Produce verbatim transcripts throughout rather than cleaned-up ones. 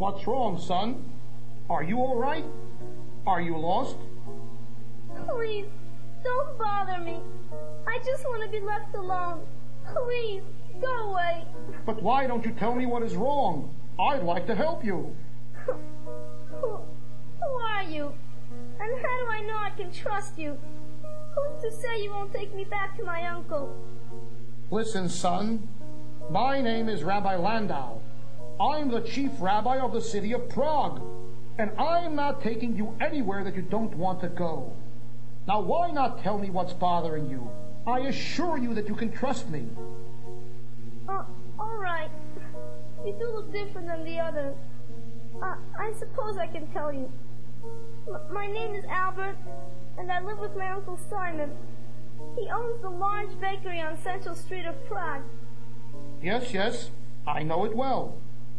What's wrong, son? Are you all right? Are you lost? Please, don't bother me. I just want to be left alone. Please, go away. But why don't you tell me what is wrong? I'd like to help you. Who, who are you? And how do I know I can trust you? Who's to say you won't take me back to my uncle? Listen, son. My name is Rabbi Landau. I'm the chief rabbi of the city of Prague. And I'm not taking you anywhere that you don't want to go. Now, why not tell me what's bothering you? I assure you that you can trust me. Uh, all right. You do look different than the others. Uh, I suppose I can tell you. M- my name is Albert, and I live with my Uncle Simon. He owns the large bakery on Central Street of Prague. Yes, yes, I know it well.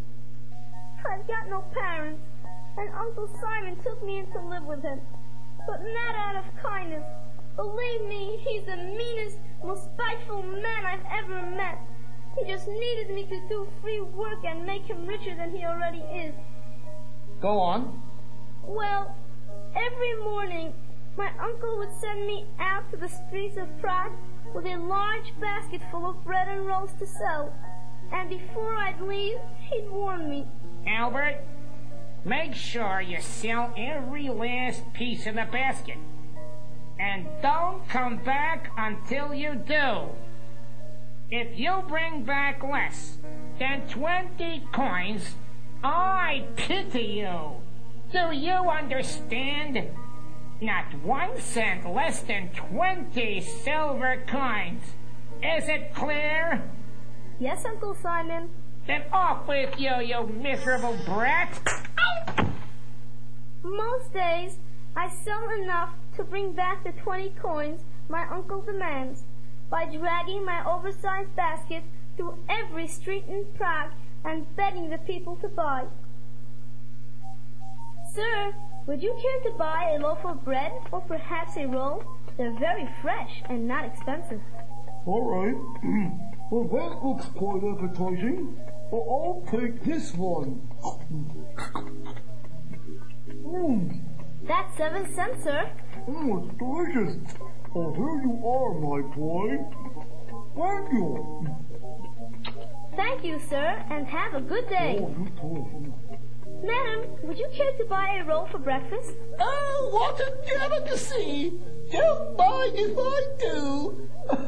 I've got no parents, and Uncle Simon took me in to live with him. But not out of kindness. Believe me, he's the meanest, most spiteful man I've ever met. He just needed me to do free work and make him richer than he already is. Go on. Well, every morning, my uncle would send me out to the streets of Prague with a large basket full of bread and rolls to sell. And before I'd leave, he'd warn me. Albert, make sure you sell every last piece in the basket. And don't come back until you do. If you bring back less than twenty coins, I pity you. Do you understand? Not one cent less than twenty silver coins. Is it clear? Yes, Uncle Simon. Then off with you, you miserable brat. Ow! Most days, I sell enough to bring back the twenty coins my uncle demands by dragging my oversized basket through every street in Prague and begging the people to buy. Sir, would you care to buy a loaf of bread or perhaps a roll? They're very fresh and not expensive. All right. Well, that looks quite appetizing. Well, I'll take this one. Mm. That's seven cents, sir. Oh, it's delicious. Oh, here you are, my boy. Thank you. Thank you, sir, and have a good day. Oh, you too. Madam, would you care to buy a roll for breakfast? Oh, what a delicacy! Don't mind if I do.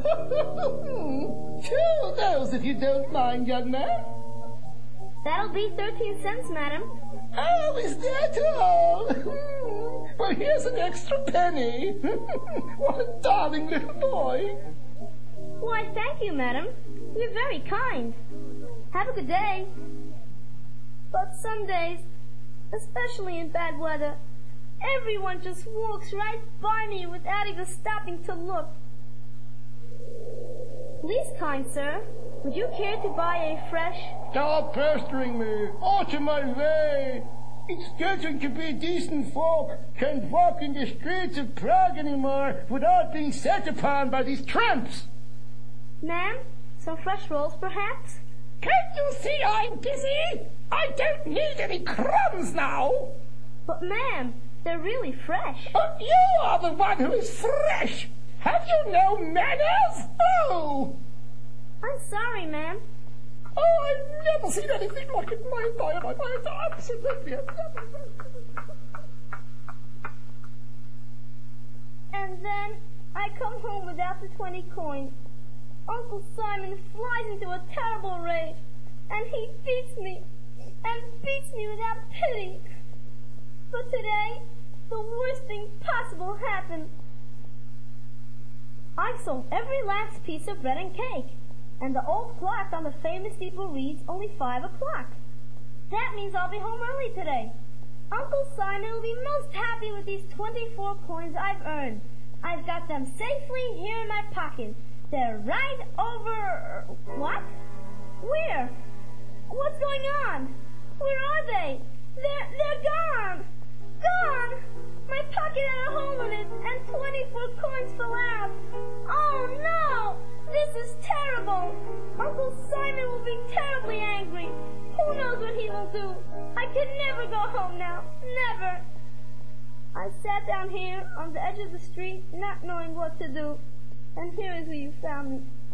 Two those if you don't mind, young man. That'll be thirteen cents, madam. Oh, is that all? Well, here's an extra penny. What a darling little boy. Why, thank you, madam. You're very kind. Have a good day. But some days, especially in bad weather, everyone just walks right by me without even stopping to look. Please, kind sir, would you care to buy a fresh... Stop pestering me. Out of my way. It's getting to be decent folk can't walk in the streets of Prague anymore without being set upon by these tramps. Ma'am, some fresh rolls, perhaps? Can't you see I'm busy? I don't need any crumbs now. But, ma'am, they're really fresh. But you are the one who is fresh. Have you no manners? Oh! I'm sorry, ma'am. Oh, I've never seen anything like it in my entire life. I absolutely have never. And then I come home without the twenty coins. Uncle Simon flies into a terrible rage, and he beats me, and beats me without pity. But today, the worst thing possible happened. I've sold every last piece of bread and cake, and the old clock on the famous steeple reads only five o'clock. That means I'll be home early today. Uncle Simon will be most happy with these twenty-four coins I've earned. I've got them safely here in my pocket. They're right over... What? Where? What's going on? Where are they? They're, they're gone! Gone! My pocket had a hole in it, and twenty-four coins fell out. Oh, no! This is terrible! Uncle Simon will be terribly angry. Who knows what what he will do. I can never go home now. Never. I sat down here on the edge of the street, not knowing what to do. And here is where you found me.